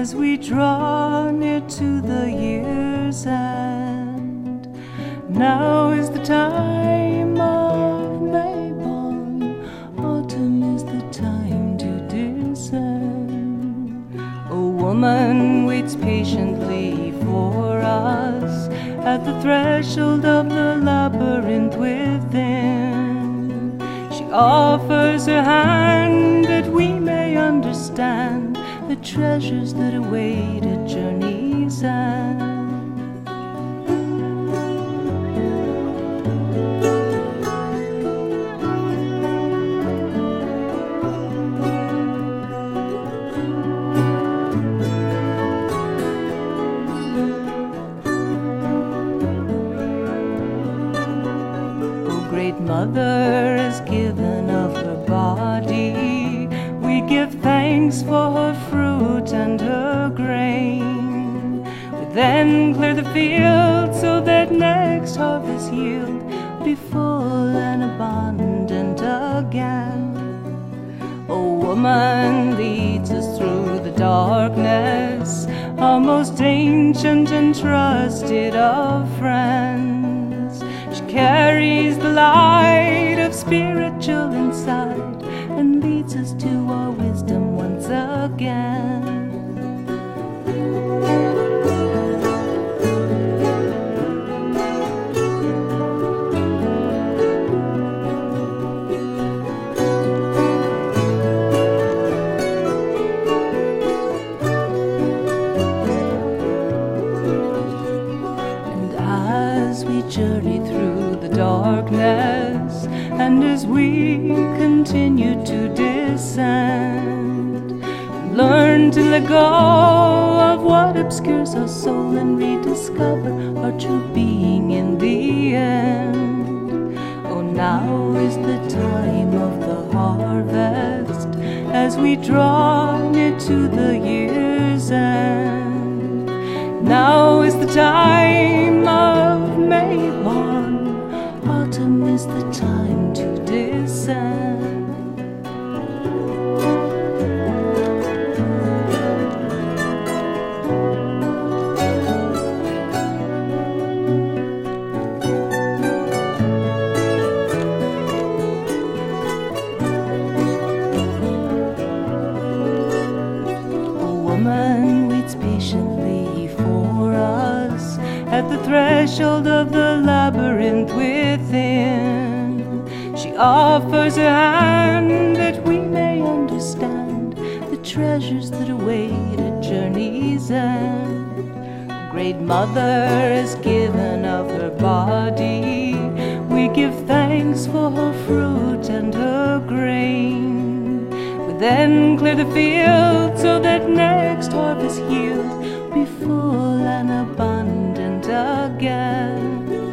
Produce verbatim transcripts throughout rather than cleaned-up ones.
as we draw near to the year's end. Now is the time of May born, autumn is the time to descend. A woman waits patiently for us at the threshold of the labyrinth within. She offers her hand that we may understand the treasures that await a journey's end. Great Mother has given of her body, we give thanks for her fruit and her grain. We then clear the field so that next harvest yield be full and abundant again. A woman leads us through the darkness, our most ancient and trusted of friends. She carries the light of spiritual insight and leads us to our wisdom once again. And as we journey through the darkness, and as we continue to descend, learn to let go of what obscures our soul and rediscover our true being in the end. Oh, now is the time of the harvest, as we draw near to the year's end. Now is the time of May born, autumn is the time to descend. A woman waits patiently for us at the threshold of the labyrinth within. She offers her hand that we may understand the treasures that await a journey's end. A great Mother has given of her body, we give thanks for her fruit and her grain. We then clear the field so that next harvest yield be full and abundant again.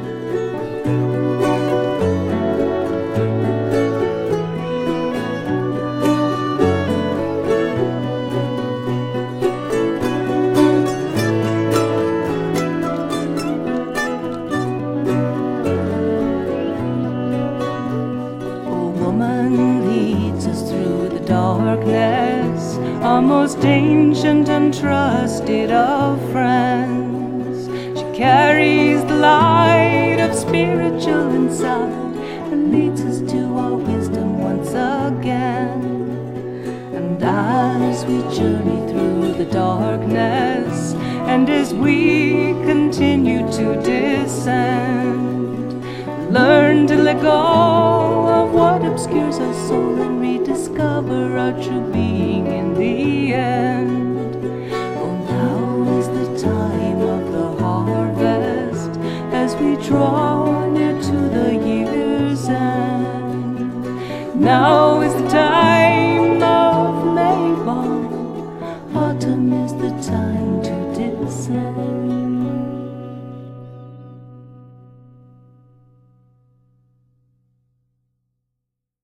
A woman leads us through the darkness, our most ancient and trusted of friends. She carries the light of spiritual insight and leads us to our wisdom once again. And as we journey through the darkness, and as we continue to descend, learn to let go of what obscures our soul and rediscover our true being in the end. Oh, now is the time of the harvest, as we draw near to the year's end. Now is the time